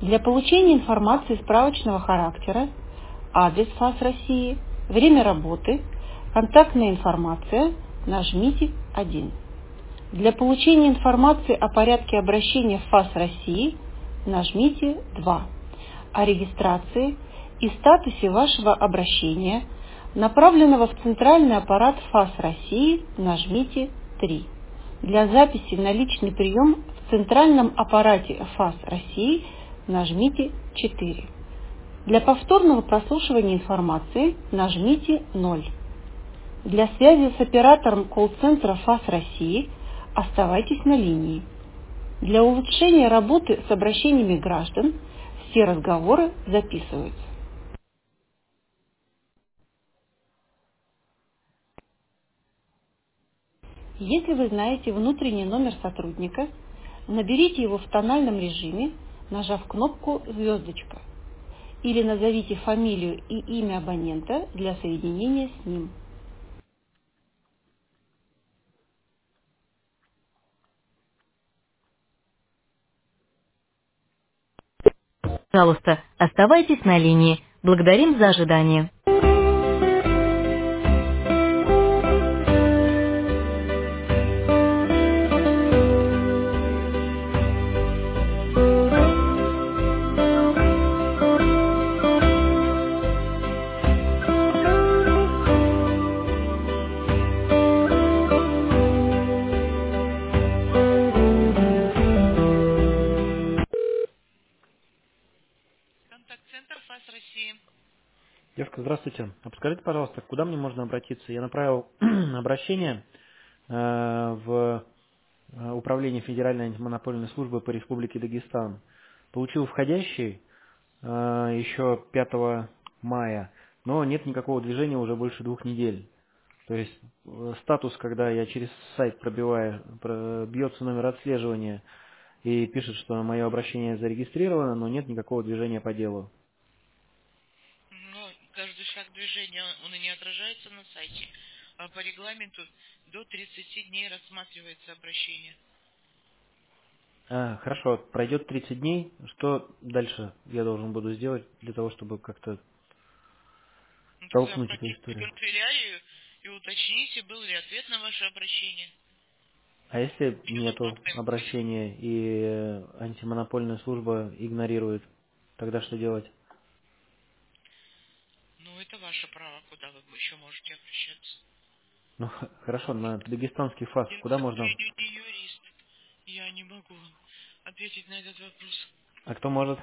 Для получения информации справочного характера, адрес ФАС России, время работы, контактная информация, нажмите 1. Для получения информации о порядке обращения в ФАС России, нажмите 2. О регистрации и статусе вашего обращения, направленного в центральный аппарат ФАС России, нажмите 3. Для записи на личный прием в центральном аппарате ФАС России нажмите 4. Для повторного прослушивания информации нажмите 0. Для связи с оператором колл-центра ФАС России оставайтесь на линии. Для улучшения работы с обращениями граждан все разговоры записываются. Если вы знаете внутренний номер сотрудника, наберите его в тональном режиме, нажав кнопку «Звездочка», или назовите фамилию и имя абонента для соединения с ним. Пожалуйста, оставайтесь на линии. Благодарим за ожидание. Контакт-центр ФАС России. Девушка, здравствуйте. А подскажите, пожалуйста, куда мне можно обратиться? Я направил обращение в Управление Федеральной антимонопольной службы по Республике Дагестан. Получил входящий еще 5 мая, но нет никакого движения уже больше 2 недель. То есть статус, когда я через сайт пробиваю, бьется номер отслеживания и пишет, что мое обращение зарегистрировано, но нет никакого движения по делу. Но каждый шаг движения, он и не отражается на сайте. А по регламенту до 30 дней рассматривается обращение. Хорошо, пройдет 30 дней. Что дальше я должен буду сделать для того, чтобы как-то Ну, тогда толкнуть эту обратитесь в историю? канцелярию и уточните, был ли ответ на ваше обращение. А если Еще тут нету кнопка «Инпусть». обращения и антимонопольная служба игнорирует, тогда что делать? Ну, это ваше право, куда вы еще можете обращаться. Ну, хорошо, на дагестанский ФАС Я, к куда можно? сожалению, не юрист. Я не могу вам ответить на этот вопрос. А кто может?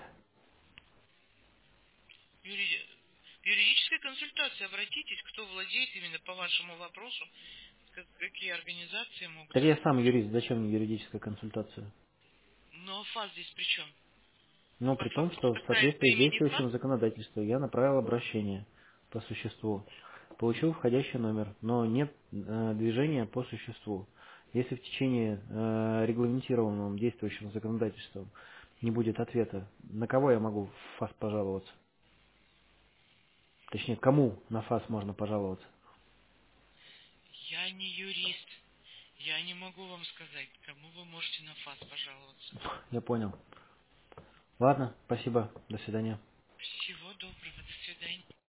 Юри- В юридической консультации обратитесь, кто владеет именно по вашему вопросу, какие организации могут Так я вам сам помочь. юрист, зачем мне юридическая консультация? Но ФАС здесь при чем? Ну, при том, Вопрос что в касается соответствии с имени ФАС. действующим законодательством я направил обращение по существу. Получил входящий номер, но нет движения по существу. Если в течение регламентированным действующим законодательством не будет ответа, на кого я могу в ФАС пожаловаться? Точнее, кому на ФАС можно пожаловаться? Я не юрист. Я не могу вам сказать, кому вы можете на ФАС пожаловаться. Я понял. Ладно, спасибо, до свидания. Всего доброго, до свидания.